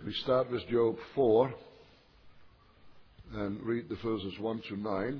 We start with Job 4 and read the verses 1 to 9.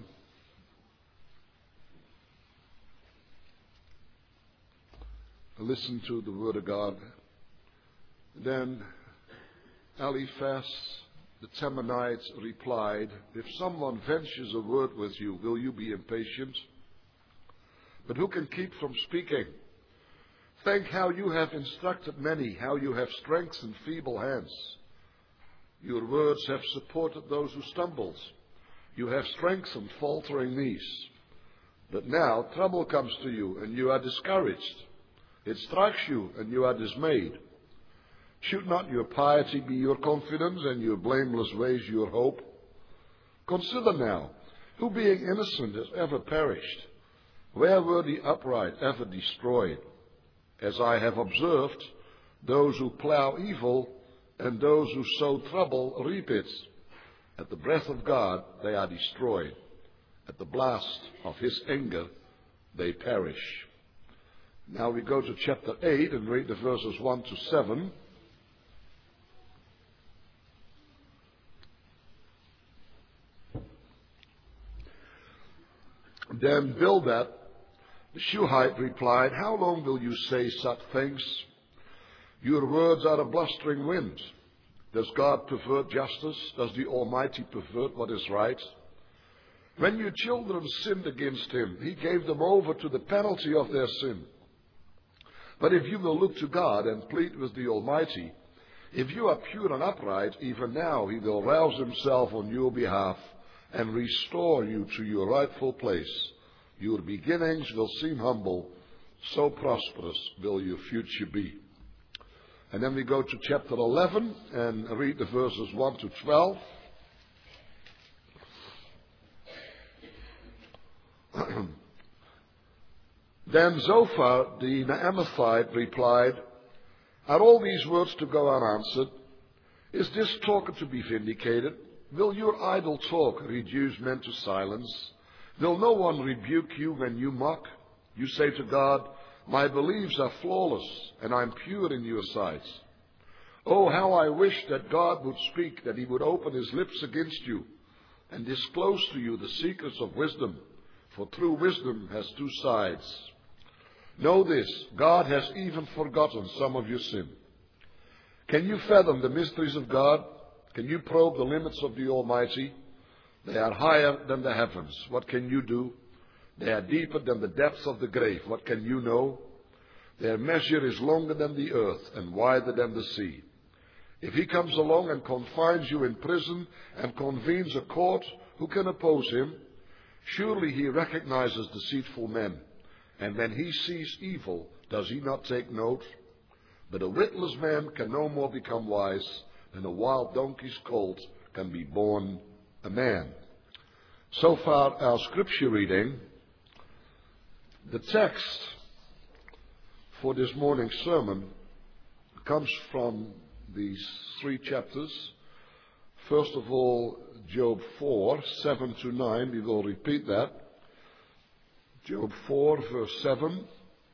Listen to the word of God. Then Eliphaz the Temanite replied, "If someone ventures a word with you, will you be impatient? But who can keep from speaking? Think how you have instructed many, how you have strengthened feeble hands. Your words have supported those who stumbled. You have strengthened faltering knees. But now trouble comes to you, and you are discouraged. It strikes you, and you are dismayed. Should not your piety be your confidence, and your blameless ways your hope? Consider now, who being innocent has ever perished? Where were the upright ever destroyed? As I have observed, those who plow evil and those who sow trouble reap it. At the breath of God they are destroyed. At the blast of his anger they perish." Now we go to chapter 8 and read the verses 1 to 7. Then Bildad the Shuhite replied, "How long will you say such things? Your words are a blustering wind. Does God pervert justice? Does the Almighty pervert what is right? When your children sinned against him, he gave them over to the penalty of their sin. But if you will look to God and plead with the Almighty, if you are pure and upright, even now he will rouse himself on your behalf and restore you to your rightful place. Your beginnings will seem humble, so prosperous will your future be." And then we go to chapter 11 and read the verses 1 to 12. Then Zophar the Naamathite replied, "Are all these words to go unanswered? Is this talk to be vindicated? Will your idle talk reduce men to silence? Will no one rebuke you when you mock? You say to God, 'My beliefs are flawless, and I am pure in your sight.' Oh, how I wish that God would speak, that he would open his lips against you, and disclose to you the secrets of wisdom, for true wisdom has two sides. Know this, God has even forgotten some of your sin. Can you fathom the mysteries of God? Can you probe the limits of the Almighty? They are higher than the heavens. What can you do? They are deeper than the depths of the grave. What can you know? Their measure is longer than the earth and wider than the sea. If he comes along and confines you in prison and convenes a court, who can oppose him? Surely he recognizes deceitful men. And when he sees evil, does he not take note? But a witless man can no more become wise than a wild donkey's colt can be born a man." So far our scripture reading. The text for this morning's sermon comes from these 3 chapters. First of all, Job 4, 7 to 9. We will repeat that. Job 4, verse 7.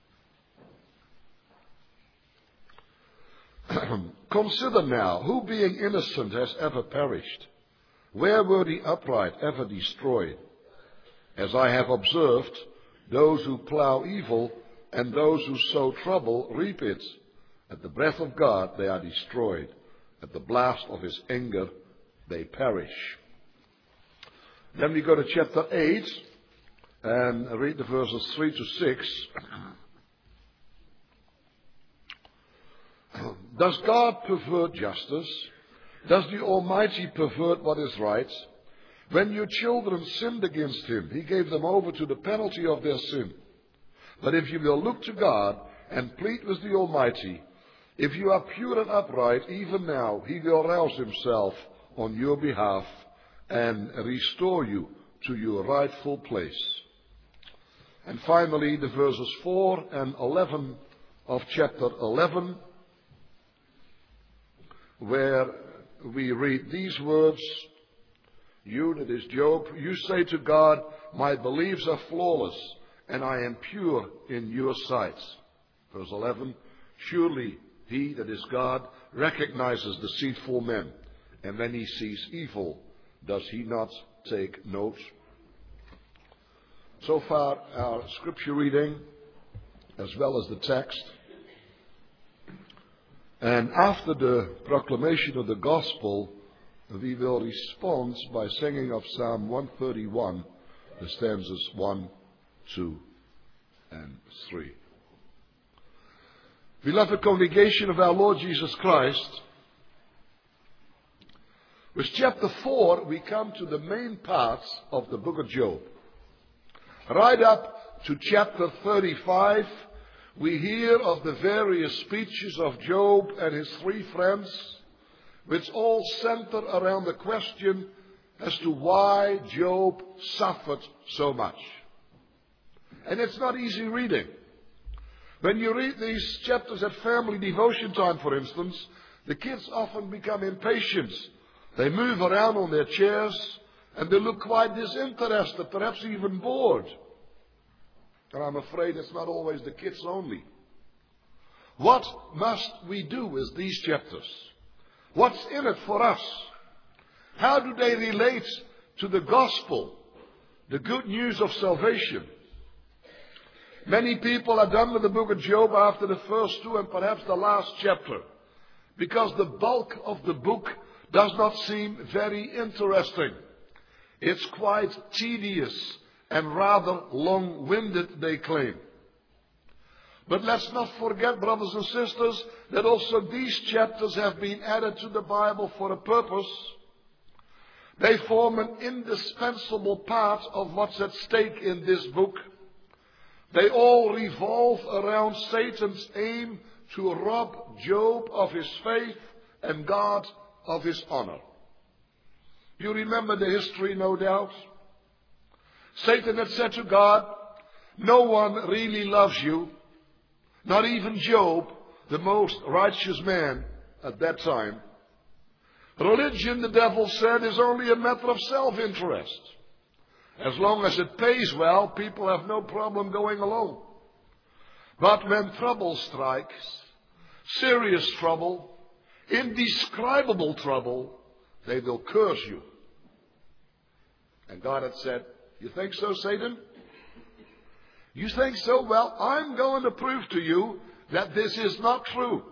"Consider now, who being innocent has ever perished? Where were the upright ever destroyed? As I have observed, those who plow evil and those who sow trouble reap it. At the breath of God they are destroyed. At the blast of his anger they perish." Then we go to chapter 8 and read the verses 3 to 6. "Does God pervert justice? Does the Almighty pervert what is right? When your children sinned against him, he gave them over to the penalty of their sin. But if you will look to God and plead with the Almighty, if you are pure and upright, even now he will rouse himself on your behalf and restore you to your rightful place." And finally, the verses 4 and 11 of chapter 11, where we read these words. "You," that is Job, "you say to God, 'My beliefs are flawless, and I am pure in your sight.'" Verse 11, "Surely He, that is God, recognizes deceitful men, and when he sees evil, does he not take note? So far, our scripture reading, as well as the text. And after the proclamation of the gospel, we will respond by singing of Psalm 131, the stanzas 1, 2, and 3. Beloved congregation of our Lord Jesus Christ, with chapter 4 we come to the main parts of the book of Job. Right up to chapter 35, we hear of the various speeches of Job and his three friends, which all center around the question as to why Job suffered so much. And it's not easy reading. When you read these chapters at family devotion time, for instance, the kids often become impatient. They move around on their chairs and they look quite disinterested, perhaps even bored. And I'm afraid it's not always the kids only. What must we do with these chapters? What's in it for us? How do they relate to the gospel, the good news of salvation? Many people are done with the book of Job after the first two and perhaps the last chapter, because the bulk of the book does not seem very interesting. It's quite tedious and rather long-winded, they claim. But let's not forget, brothers and sisters, that also these chapters have been added to the Bible for a purpose. They form an indispensable part of what's at stake in this book. They all revolve around Satan's aim to rob Job of his faith and God of his honor. You remember the history, no doubt. Satan had said to God, "No one really loves you, not even Job, the most righteous man at that time. Religion," the devil said, "is only a matter of self-interest. As long as it pays well, people have no problem going along. But when trouble strikes, serious trouble, indescribable trouble, they will curse you." And God had said, "You think so, Satan? You think so? Well, I'm going to prove to you that this is not true.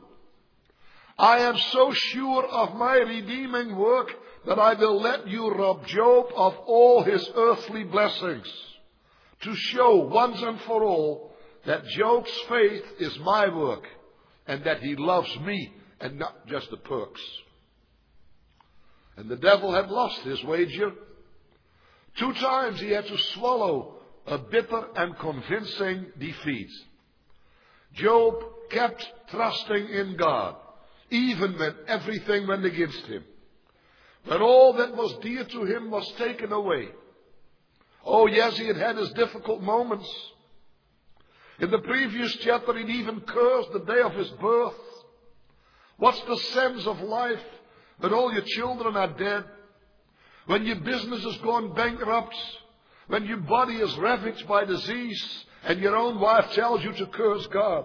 I am so sure of my redeeming work that I will let you rob Job of all his earthly blessings, to show once and for all that Job's faith is my work and that he loves me and not just the perks." And the devil had lost his wager. 2 times he had to swallow a bitter and convincing defeat. Job kept trusting in God, even when everything went against him. When all that was dear to him was taken away. Oh yes, he had had his difficult moments. In the previous chapter, he'd even cursed the day of his birth. What's the sense of life when all your children are dead? When your business has gone bankrupt? When your body is ravaged by disease and your own wife tells you to curse God?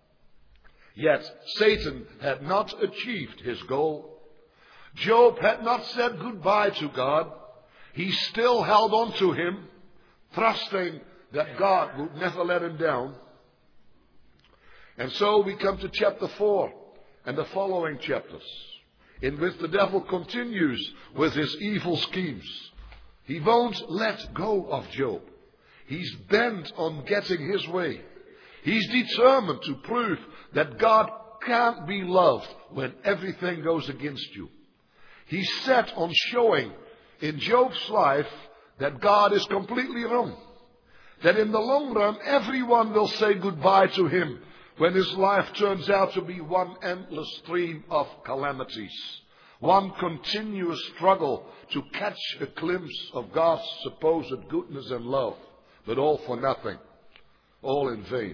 Yet Satan had not achieved his goal. Job had not said goodbye to God. He still held on to him, trusting that God would never let him down. And so we come to chapter 4 and the following chapters, in which the devil continues with his evil schemes. He won't let go of Job. He's bent on getting his way. He's determined to prove that God can't be loved when everything goes against you. He's set on showing in Job's life that God is completely wrong. That in the long run, everyone will say goodbye to him when his life turns out to be one endless stream of calamities. One continuous struggle to catch a glimpse of God's supposed goodness and love. But all for nothing. All in vain.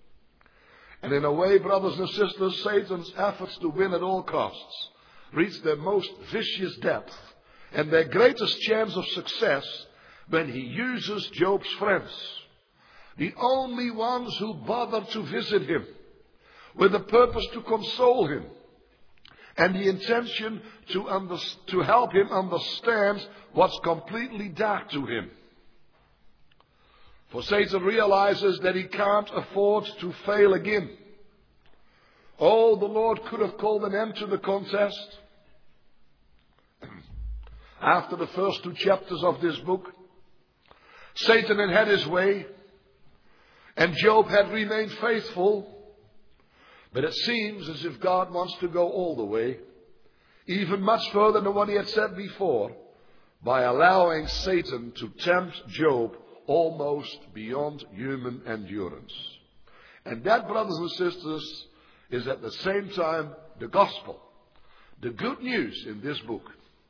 And in a way, brothers and sisters, Satan's efforts to win at all costs reach their most vicious depth and their greatest chance of success when he uses Job's friends. The only ones who bother to visit him, with the purpose to console him and the intention to help him understand what's completely dark to him. For Satan realizes that he can't afford to fail again. Oh, the Lord could have called an end to the contest. After the first 2 chapters of this book, Satan had his way, and Job had remained faithful. But it seems as if God wants to go all the way, even much further than what he had said before, by allowing Satan to tempt Job almost beyond human endurance. And that, brothers and sisters, is at the same time the gospel, the good news in this book.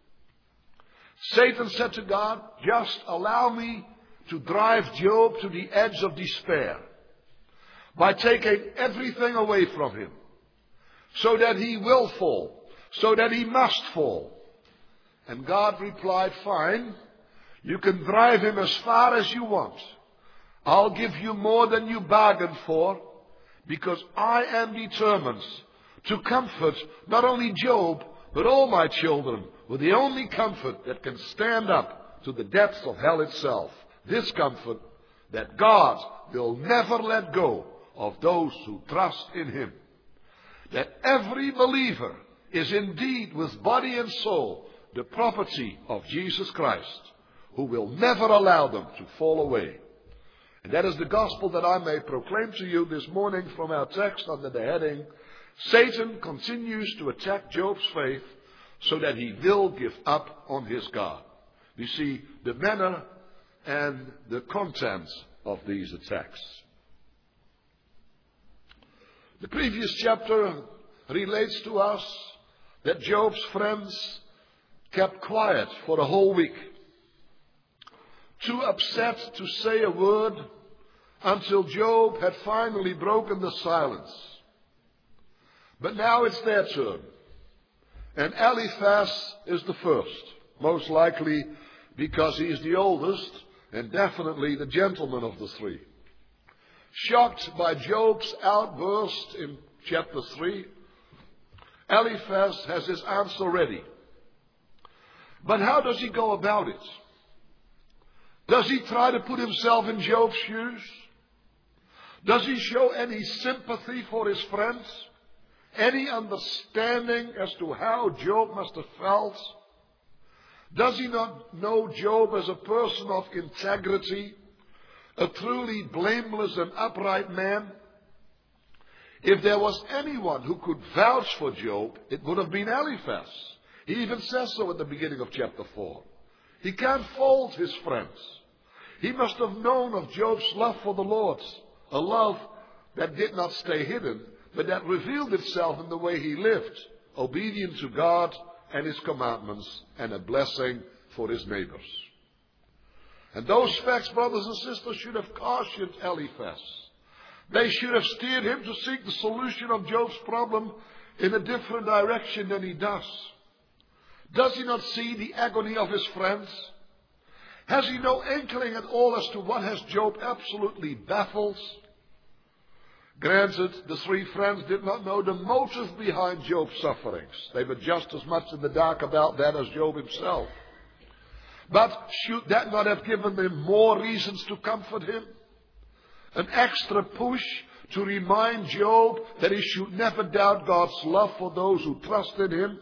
Satan said to God, just allow me to drive Job to the edge of despair by taking everything away from him, so that he will fall, so that he must fall. And God replied, fine, you can drive him as far as you want. I'll give you more than you bargained for, because I am determined to comfort not only Job, but all my children with the only comfort that can stand up to the depths of hell itself. This comfort, that God will never let go of those who trust in him. That every believer is indeed with body and soul the property of Jesus Christ, who will never allow them to fall away. And that is the gospel that I may proclaim to you this morning from our text under the heading, Satan continues to attack Job's faith so that he will give up on his God. You see the manner and the content of these attacks. The previous chapter relates to us that Job's friends kept quiet for a whole week, too upset to say a word, until Job had finally broken the silence. But now it's their turn, and Eliphaz is the first, most likely because he is the oldest and definitely the gentleman of the three. Shocked by Job's outburst in chapter 3, Eliphaz has his answer ready. But how does he go about it? Does he try to put himself in Job's shoes? Does he show any sympathy for his friends? Any understanding as to how Job must have felt? Does he not know Job as a person of integrity, a truly blameless and upright man? If there was anyone who could vouch for Job, it would have been Eliphaz. He even says so at the beginning of chapter 4. He can't fault his friends. He must have known of Job's love for the Lord, a love that did not stay hidden, but that revealed itself in the way he lived, obedient to God and his commandments, and a blessing for his neighbors. And those facts, brothers and sisters, should have cautioned Eliphaz. They should have steered him to seek the solution of Job's problem in a different direction than he does. Does he not see the agony of his friends? Has he no inkling at all as to what has Job absolutely baffled? Granted, the three friends did not know the motive behind Job's sufferings. They were just as much in the dark about that as Job himself. But should that not have given them more reasons to comfort him? An extra push to remind Job that he should never doubt God's love for those who trust in him?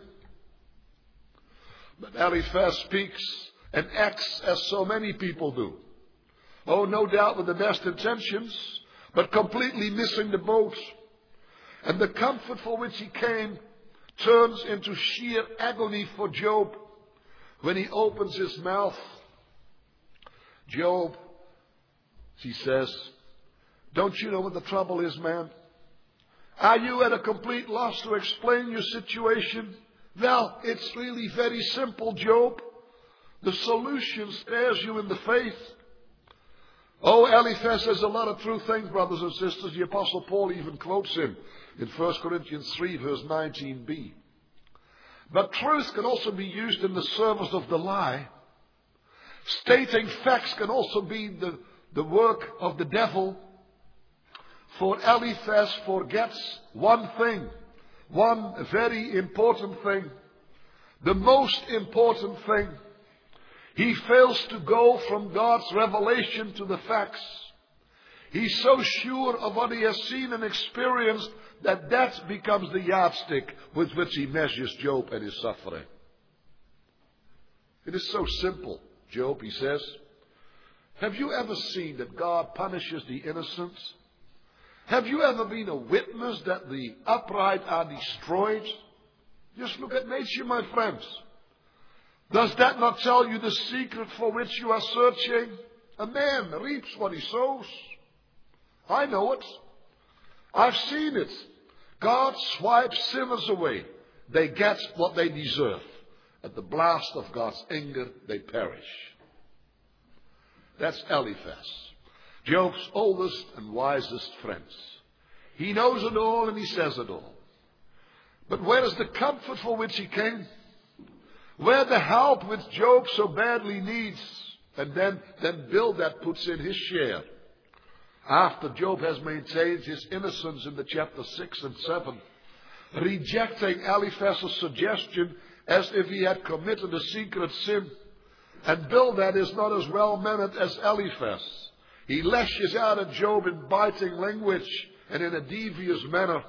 But Eliphaz speaks and acts as so many people do. Oh, no doubt with the best intentions, but completely missing the boat. And the comfort for which he came turns into sheer agony for Job when he opens his mouth. Job, he says, don't you know what the trouble is, man? Are you at a complete loss to explain your situation? Well, it's really very simple, Job. The solution stares you in the face. Oh, Eliphaz says a lot of true things, brothers and sisters. The Apostle Paul even quotes him in 1 Corinthians 3, verse 19b. But truth can also be used in the service of the lie. Stating facts can also be the work of the devil. For Eliphaz forgets one thing, one very important thing, the most important thing. He fails to go from God's revelation to the facts. He's so sure of what he has seen and experienced that that becomes the yardstick with which he measures Job and his suffering. It is so simple, Job, he says. Have you ever seen that God punishes the innocent? Have you ever been a witness that the upright are destroyed? Just look at nature, my friends. Does that not tell you the secret for which you are searching? A man reaps what he sows. I know it. I've seen it. God swipes sinners away. They get what they deserve. At the blast of God's anger, they perish. That's Eliphaz, Job's oldest and wisest friends. He knows it all and he says it all. But where is the comfort for which he came? Where the help which Job so badly needs? And then Bildad puts in his share. After Job has maintained his innocence in the chapter 6 and 7, rejecting Eliphaz's suggestion as if he had committed a secret sin. And Bildad is not as well-mannered as Eliphaz. He lashes out at Job in biting language and in a devious manner.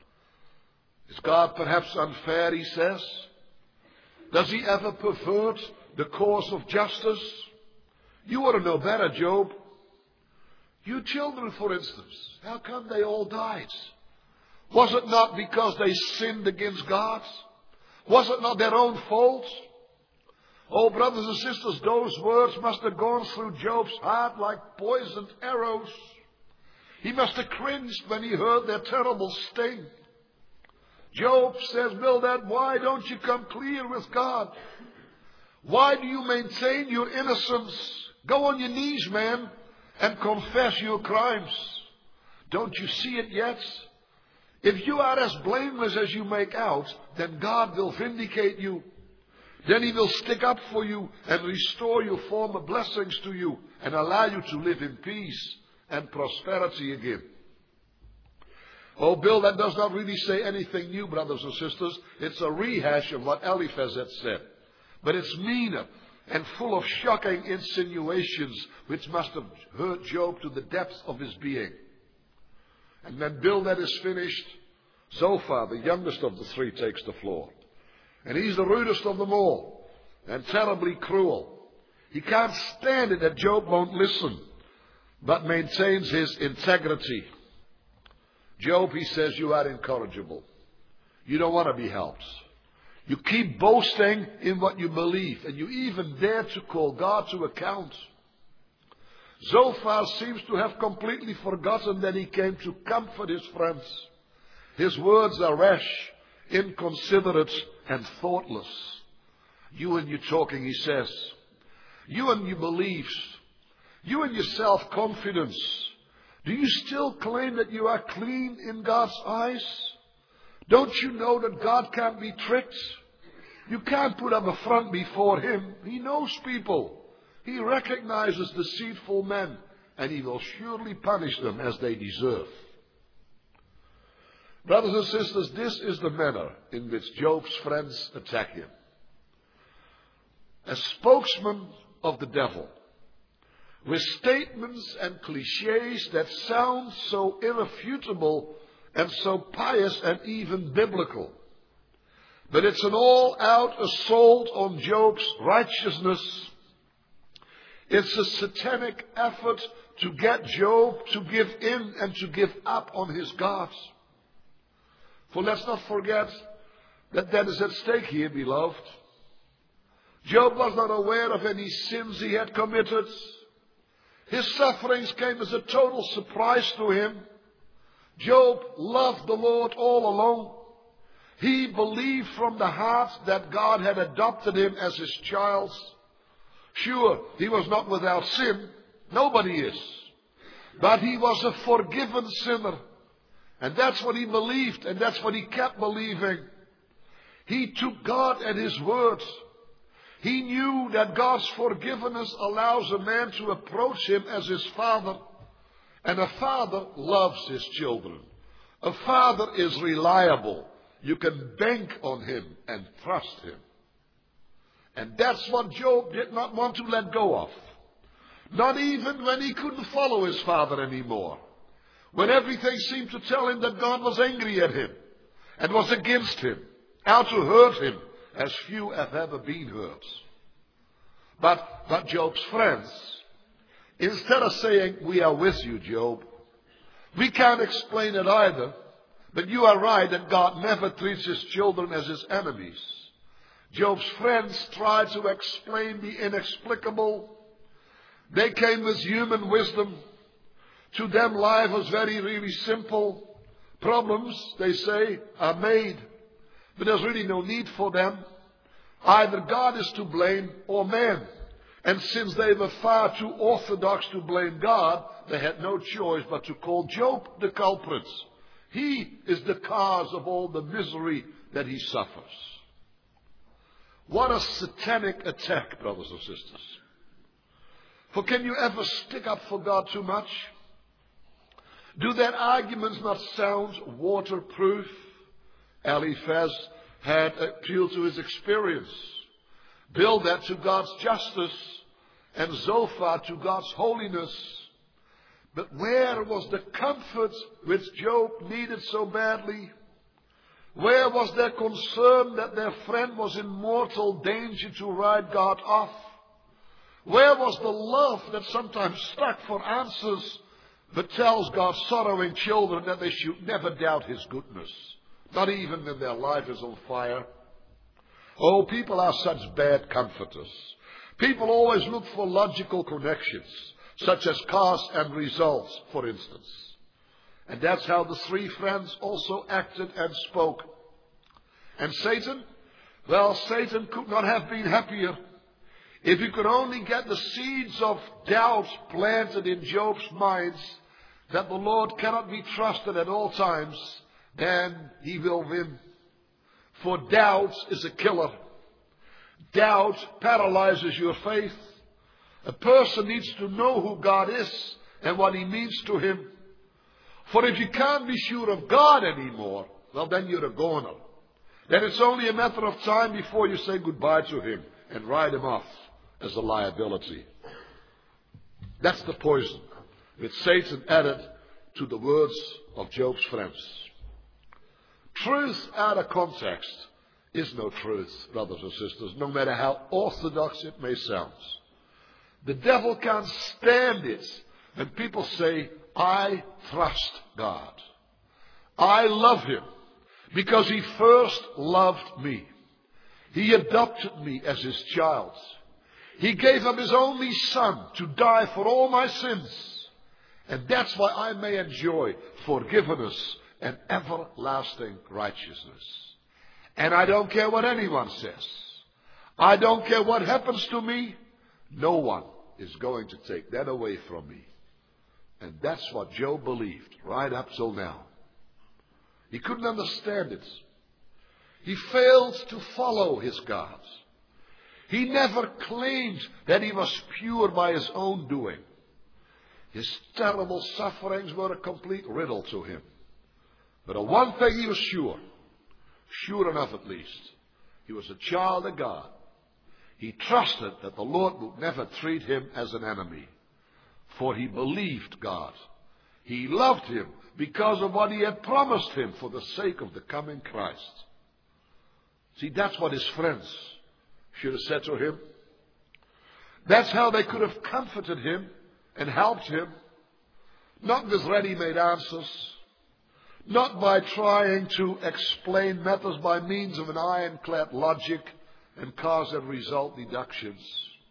Is God perhaps unfair, he says? Does he ever pervert the course of justice? You ought to know better, Job. You children, for instance, how come they all died? Was it not because they sinned against God? Was it not their own fault? Oh, brothers and sisters, those words must have gone through Job's heart like poisoned arrows. He must have cringed when he heard their terrible sting. Job says, Bildad, why don't you come clear with God? Why do you maintain your innocence? Go on your knees, man, and confess your crimes. Don't you see it yet? If you are as blameless as you make out, then God will vindicate you. Then he will stick up for you and restore your former blessings to you and allow you to live in peace and prosperity again. Oh, Bildad does not really say anything new, brothers and sisters. It's a rehash of what Eliphaz had said. But it's meaner and full of shocking insinuations which must have hurt Job to the depths of his being. And when Bildad is finished, Zophar, the youngest of the three, takes the floor. And he's the rudest of them all and terribly cruel. He can't stand it that Job won't listen, but maintains his integrity. Job, he says, you are incorrigible. You don't want to be helped. You keep boasting in what you believe, and you even dare to call God to account. Zophar seems to have completely forgotten that he came to comfort his friends. His words are rash, inconsiderate, and thoughtless. You and your talking, he says. You and your beliefs. You and your self-confidence. Do you still claim that you are clean in God's eyes? Don't you know that God can't be tricked? You can't put up a front before him. He knows people. He recognizes deceitful men, and he will surely punish them as they deserve. Brothers and sisters, this is the manner in which Job's friends attack him. As spokesman of the devil, with statements and cliches that sound so irrefutable and so pious and even biblical. But it's an all-out assault on Job's righteousness. It's a satanic effort to get Job to give in and to give up on his God. For let's not forget that that is at stake here, beloved. Job was not aware of any sins he had committed. His sufferings came as a total surprise to him. Job loved the Lord all along. He believed from the heart that God had adopted him as his child. Sure, he was not without sin. Nobody is. But he was a forgiven sinner. And that's what he believed, and that's what he kept believing. He took God at his word. He knew that God's forgiveness allows a man to approach him as his father. And a father loves his children. A father is reliable. You can bank on him and trust him. And that's what Job did not want to let go of. Not even when he couldn't follow his father anymore. When everything seemed to tell him that God was angry at him and was against him, out to hurt him, as few have ever been hurt. But Job's friends, instead of saying, "We are with you, Job. We can't explain it either, but you are right that God never treats his children as his enemies." Job's friends tried to explain the inexplicable. They came with human wisdom. To them, life was really simple. Problems, they say, are made. But there's really no need for them. Either God is to blame or man. And since they were far too orthodox to blame God, they had no choice but to call Job the culprit. He is the cause of all the misery that he suffers. What a satanic attack, brothers and sisters. For can you ever stick up for God too much? Do their arguments not sound waterproof? Eliphaz had appealed to his experience. Bildad to God's justice. And Zophar to God's holiness. But where was the comfort which Job needed so badly? Where was their concern that their friend was in mortal danger to write God off? Where was the love that sometimes stuck for answers but tells God's sorrowing children that they should never doubt his goodness, not even when their life is on fire? Oh, people are such bad comforters. People always look for logical connections, such as cause and results, for instance. And that's how the three friends also acted and spoke. And Satan? Well, Satan could not have been happier. If he could only get the seeds of doubt planted in Job's minds that the Lord cannot be trusted at all times, then he will win. For doubt is a killer. Doubt paralyzes your faith. A person needs to know who God is and what he means to him. For if you can't be sure of God anymore, well, then you're a goner. Then it's only a matter of time before you say goodbye to him and write him off as a liability. That's the poison which Satan added to the words of Job's friends. Truth out of context is no truth, brothers and sisters, no matter how orthodox it may sound. The devil can't stand it when people say, "I trust God. I love him because he first loved me. He adopted me as his child. He gave up his only son to die for all my sins. And that's why I may enjoy forgiveness and everlasting righteousness. And I don't care what anyone says. I don't care what happens to me. No one is going to take that away from me." And that's what Job believed right up till now. He couldn't understand it. He failed to follow his God. He never claimed that he was pure by his own doing. His terrible sufferings were a complete riddle to him. But of one thing he was sure enough at least, he was a child of God. He trusted that the Lord would never treat him as an enemy. For he believed God. He loved him because of what he had promised him for the sake of the coming Christ. See, that's what his friends should have said to him. That's how they could have comforted him and helped him. Not with ready-made answers. Not by trying to explain matters by means of an ironclad logic and cause and result deductions.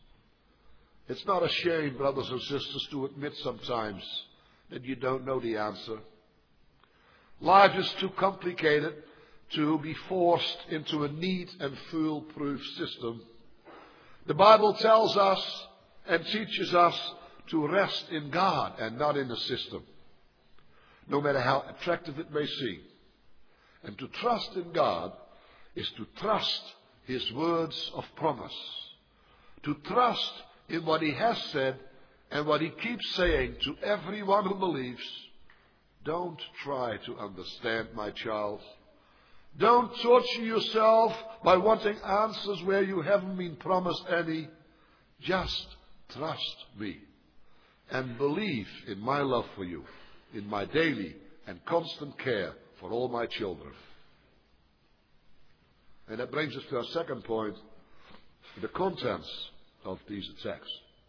It's not a shame, brothers and sisters, to admit sometimes that you don't know the answer. Life is too complicated to be forced into a neat and foolproof system. The Bible tells us and teaches us to rest in God and not in a system, no matter how attractive it may seem. And to trust in God is to trust his words of promise, to trust in what he has said And what he keeps saying to everyone who believes, don't try to understand, my child. Don't torture yourself by wanting answers where you haven't been promised any. Just trust me and believe in my love for you, in my daily and constant care for all my children. And that brings us to our second point, the contents of these attacks.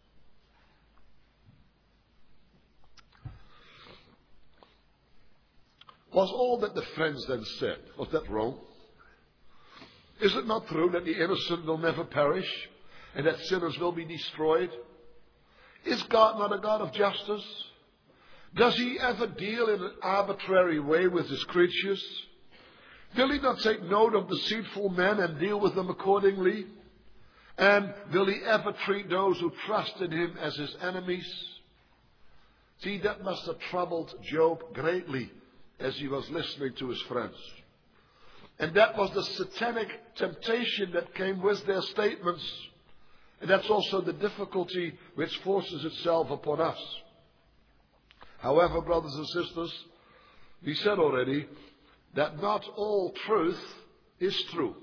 Was all that the friends then said, was that wrong? Is it not true that the innocent will never perish and that sinners will be destroyed? Is God not a God of justice? Does he ever deal in an arbitrary way with his creatures? Will he not take note of deceitful men and deal with them accordingly? And will he ever treat those who trust in him as his enemies? See, that must have troubled Job greatly as he was listening to his friends. And that was the satanic temptation that came with their statements. And that's also the difficulty which forces itself upon us. However, brothers and sisters, we said already that not all truth is true.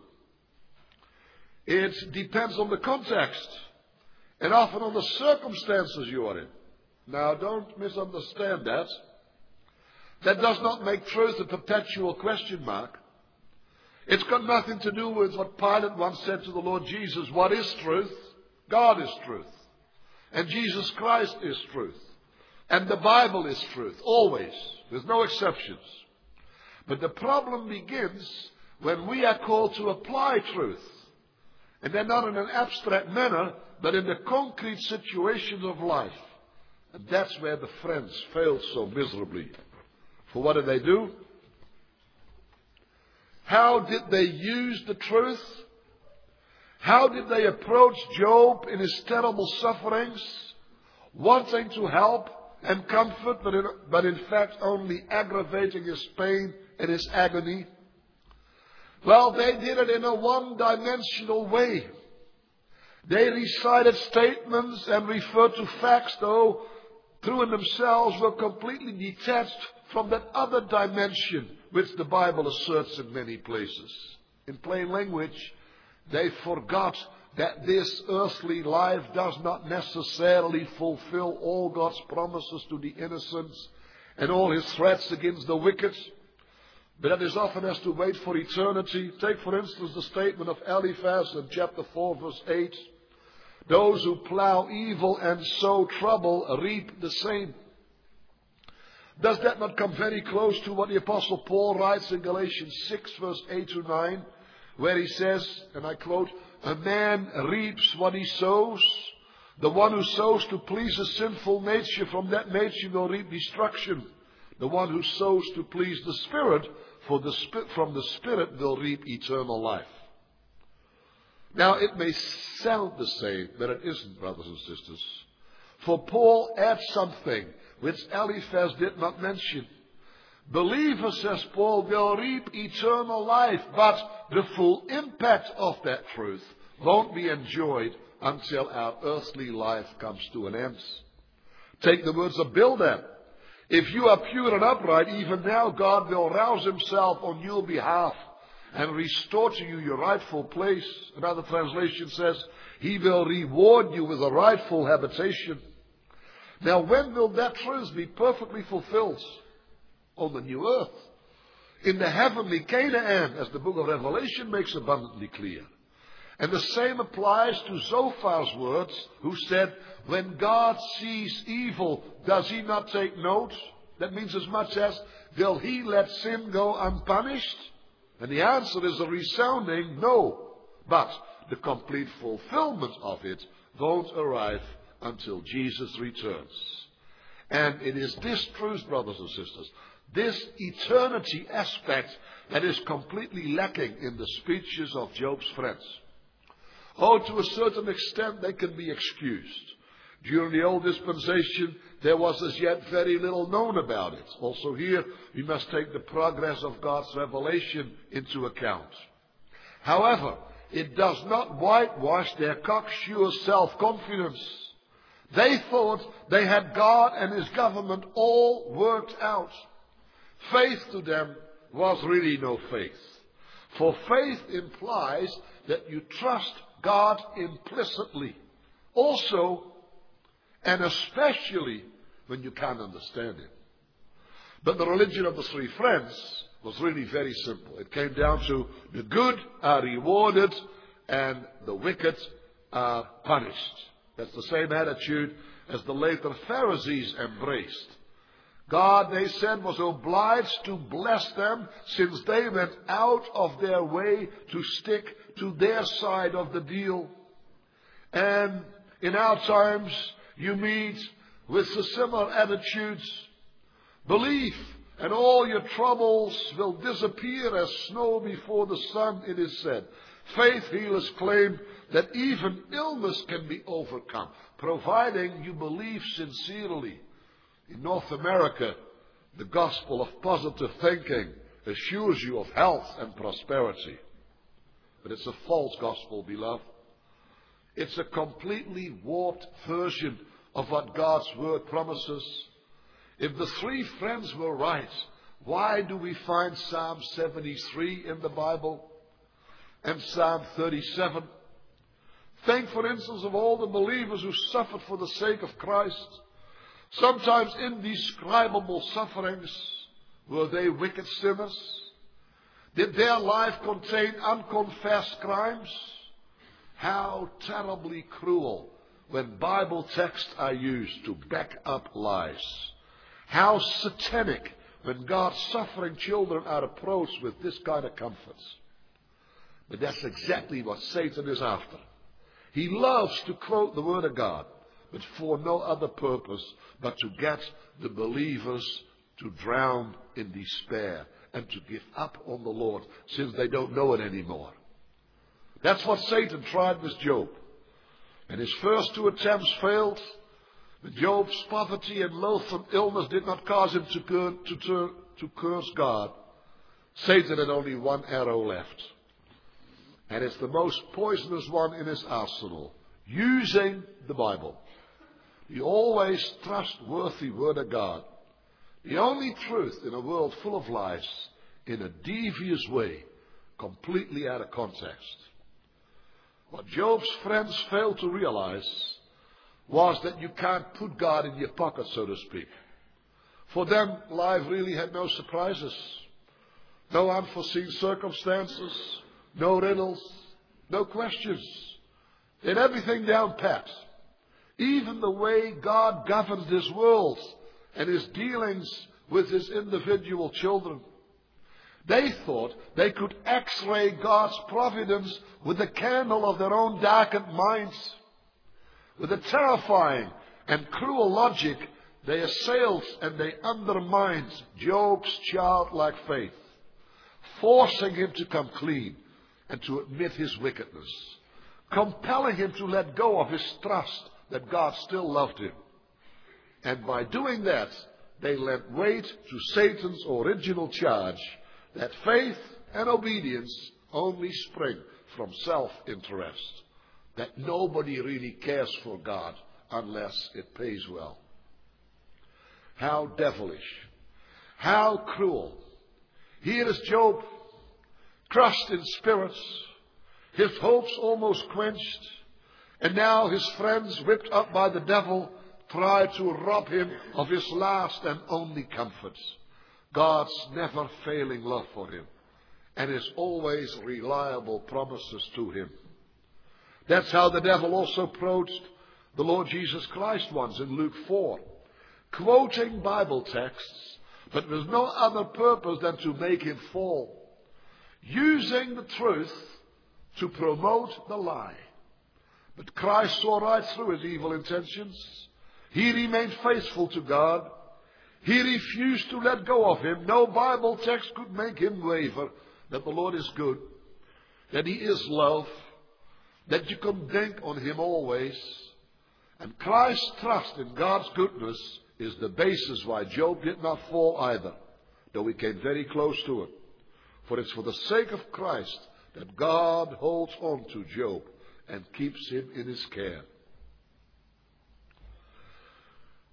It depends on the context and often on the circumstances you are in. Now, don't misunderstand that. That does not make truth a perpetual question mark. It's got nothing to do with what Pilate once said to the Lord Jesus. What is truth? God is truth. And Jesus Christ is truth. And the Bible is truth, always. There's no exceptions. But the problem begins when we are called to apply truth. And then not in an abstract manner, but in the concrete situations of life. And that's where the friends failed so miserably. For what did they do? How did they use the truth? How did they approach Job in his terrible sufferings? Wanting to help and comfort, but in fact only aggravating his pain and his agony. Well, they did it in a one-dimensional way. They recited statements and referred to facts, though, through in themselves were completely detached from that other dimension which the Bible asserts in many places. In plain language, they forgot that this earthly life does not necessarily fulfill all God's promises to the innocent and all his threats against the wicked, but that is often has to wait for eternity. Take, for instance, the statement of Eliphaz in chapter 4, verse 8. Those who plow evil and sow trouble reap the same. Does that not come very close to what the Apostle Paul writes in Galatians 6, verse 8 to 9, where he says, and I quote, a man reaps what he sows. The one who sows to please a sinful nature, from that nature will reap destruction. The one who sows to please the Spirit, from the Spirit will reap eternal life. Now, it may sound the same, but it isn't, brothers and sisters. For Paul adds something which Eliphaz did not mention. Believers, says Paul, will reap eternal life, but the full impact of that truth won't be enjoyed until our earthly life comes to an end. Take the words of Bildad. If you are pure and upright, even now God will rouse himself on your behalf and restore to you your rightful place. Another translation says, he will reward you with a rightful habitation. Now, when will that truth be perfectly fulfilled? On the new earth. In the heavenly Canaan, as the book of Revelation makes abundantly clear. And the same applies to Zophar's words, who said, when God sees evil, does he not take note? That means as much as, will he let sin go unpunished? And the answer is a resounding no. But the complete fulfillment of it won't arrive until Jesus returns. And it is this truth, brothers and sisters, this eternity aspect that is completely lacking in the speeches of Job's friends. Oh, to a certain extent they can be excused. During the old dispensation, there was as yet very little known about it. Also here, we must take the progress of God's revelation into account. However, it does not whitewash their cocksure self-confidence. They thought they had God and His government all worked out. Faith to them was really no faith. For faith implies that you trust God implicitly. Also, and especially when you can't understand Him. But the religion of the three friends was really very simple. It came down to the good are rewarded and the wicked are punished. That's the same attitude as the later Pharisees embraced. God, they said, was obliged to bless them since they went out of their way to stick to their side of the deal. And in our times, you meet with the similar attitudes. Believe, and all your troubles will disappear as snow before the sun, it is said. Faith healers claim that even illness can be overcome, providing you believe sincerely. In North America, the gospel of positive thinking assures you of health and prosperity. But it's a false gospel, beloved. It's a completely warped version of what God's word promises. If the three friends were right, why do we find Psalm 73 in the Bible and Psalm 37? Think, for instance, of all the believers who suffered for the sake of Christ. Sometimes indescribable sufferings. Were they wicked sinners? Did their life contain unconfessed crimes? How terribly cruel when Bible texts are used to back up lies. How satanic when God's suffering children are approached with this kind of comforts. But that's exactly what Satan is after. He loves to quote the Word of God, but for no other purpose but to get the believers to drown in despair and to give up on the Lord since they don't know it anymore. That's what Satan tried with Job. And his first two attempts failed. But Job's poverty and loathsome illness did not cause him to curse God. Satan had only one arrow left. And it's the most poisonous one in his arsenal. Using the Bible. The always trustworthy Word of God. The only truth in a world full of lies. In a devious way. Completely out of context. What Job's friends failed to realize was that you can't put God in your pocket, so to speak. For them, life really had no surprises. No unforeseen circumstances. No riddles. No questions. They had everything down pat. Even the way God governs this world and His dealings with His individual children. They thought they could x-ray God's providence with the candle of their own darkened minds. With a terrifying and cruel logic, they assailed and they undermined Job's childlike faith, forcing him to come clean and to admit his wickedness, compelling him to let go of his trust that God still loved him. And by doing that, they lent weight to Satan's original charge that faith and obedience only spring from self-interest. That nobody really cares for God unless it pays well. How devilish. How cruel. Here is Job, crushed in spirits, his hopes almost quenched, and now his friends, whipped up by the devil, try to rob him of his last and only comforts. God's never failing love for him and His always reliable promises to him. That's how the devil also approached the Lord Jesus Christ once in Luke 4, quoting Bible texts, but with no other purpose than to make him fall, using the truth to promote the lie. But Christ saw right through his evil intentions. He remained faithful to God. He refused to let go of him. No Bible text could make him waver that the Lord is good, that He is love, that you can think on Him always. And Christ's trust in God's goodness is the basis why Job did not fall either, though he came very close to it. For it's for the sake of Christ that God holds on to Job and keeps him in His care.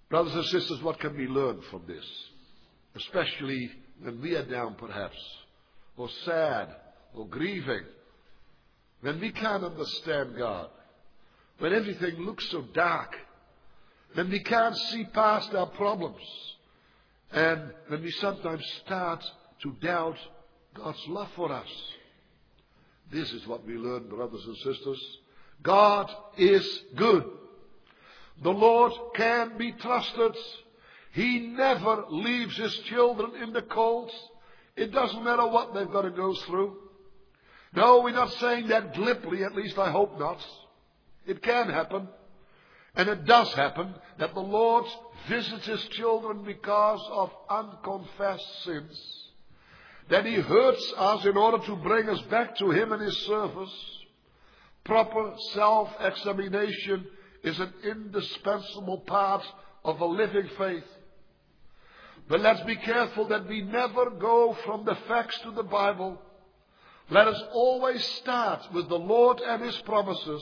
Brothers and sisters, what can we learn from this? Especially when we are down perhaps, or sad, or grieving. When we can't understand God. When everything looks so dark. When we can't see past our problems. And when we sometimes start to doubt God's love for us. This is what we learn, brothers and sisters. God is good. The Lord can be trusted. He never leaves His children in the cold. It doesn't matter what they've got to go through. No, we're not saying that glibly, at least I hope not. It can happen. And it does happen that the Lord visits His children because of unconfessed sins. That He hurts us in order to bring us back to Him and His service. Proper self-examination is an indispensable part of a living faith. But let's be careful that we never go from the facts to the Bible. Let us always start with the Lord and His promises.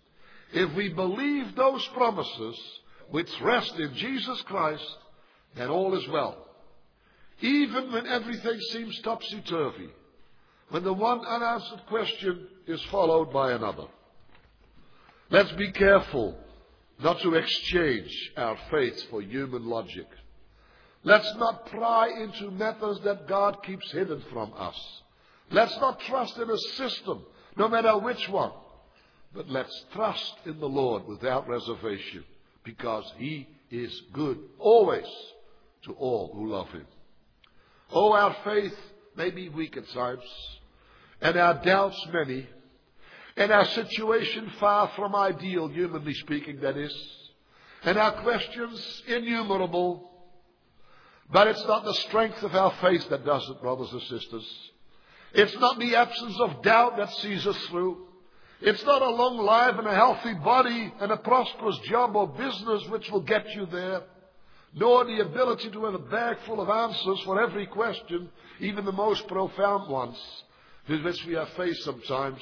If we believe those promises, which rest in Jesus Christ, then all is well. Even when everything seems topsy-turvy, when the one unanswered question is followed by another. Let's be careful not to exchange our faith for human logic. Let's not pry into matters that God keeps hidden from us. Let's not trust in a system, no matter which one. But let's trust in the Lord without reservation, because He is good always to all who love Him. Oh, our faith may be weak at times, and our doubts many, and our situation far from ideal, humanly speaking, that is, and our questions innumerable. But it's not the strength of our faith that does it, brothers and sisters. It's not the absence of doubt that sees us through. It's not a long life and a healthy body and a prosperous job or business which will get you there. Nor the ability to have a bag full of answers for every question, even the most profound ones, with which we are faced sometimes.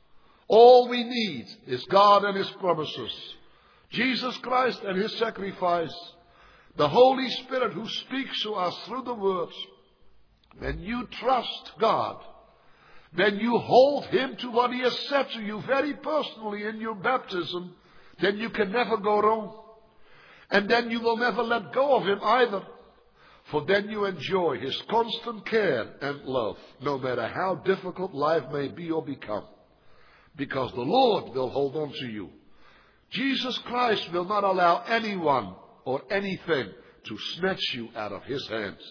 All we need is God and His promises. Jesus Christ and His sacrifice. The Holy Spirit who speaks to us through the words. When you trust God, then you hold Him to what He has said to you very personally in your baptism, then you can never go wrong. And then you will never let go of Him either. For then you enjoy His constant care and love, no matter how difficult life may be or become. Because the Lord will hold on to you. Jesus Christ will not allow anyone or anything to snatch you out of His hands.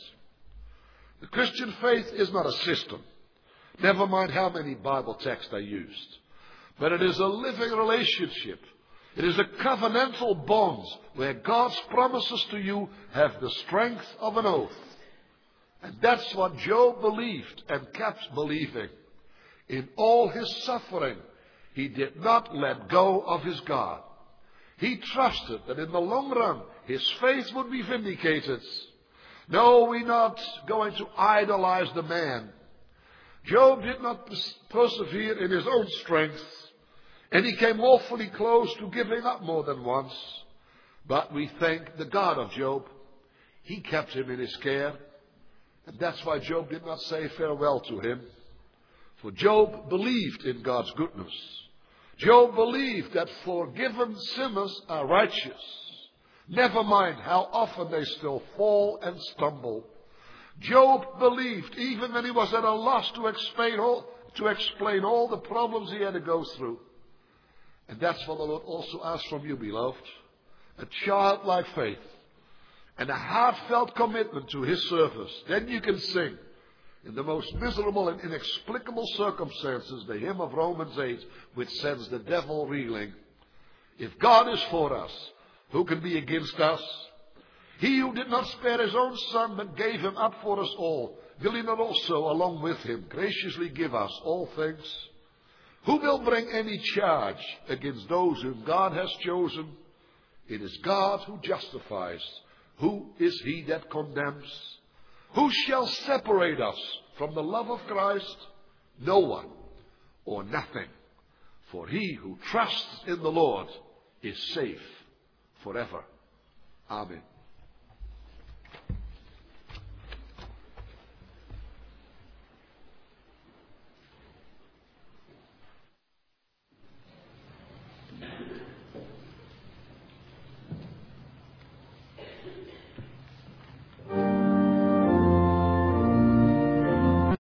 The Christian faith is not a system. Never mind how many Bible texts are used. But it is a living relationship. It is a covenantal bond where God's promises to you have the strength of an oath. And that's what Job believed and kept believing. In all his suffering, he did not let go of his God. He trusted that in the long run, his faith would be vindicated. No, we're not going to idolize the man. Job did not persevere in his own strength, and he came awfully close to giving up more than once. But we thank the God of Job. He kept him in His care, and that's why Job did not say farewell to him. For Job believed in God's goodness. Job believed that forgiven sinners are righteous. Never mind how often they still fall and stumble. Job believed, even when he was at a loss to explain all the problems he had to go through. And that's what the Lord also asks from you, beloved. A childlike faith and a heartfelt commitment to His service. Then you can sing, in the most miserable and inexplicable circumstances, the hymn of Romans 8, which sends the devil reeling. If God is for us, who can be against us? He who did not spare His own Son, but gave Him up for us all, will He not also, along with Him, graciously give us all things? Who will bring any charge against those whom God has chosen? It is God who justifies. Who is he that condemns? Who shall separate us from the love of Christ? No one or nothing. For he who trusts in the Lord is safe forever. Amen.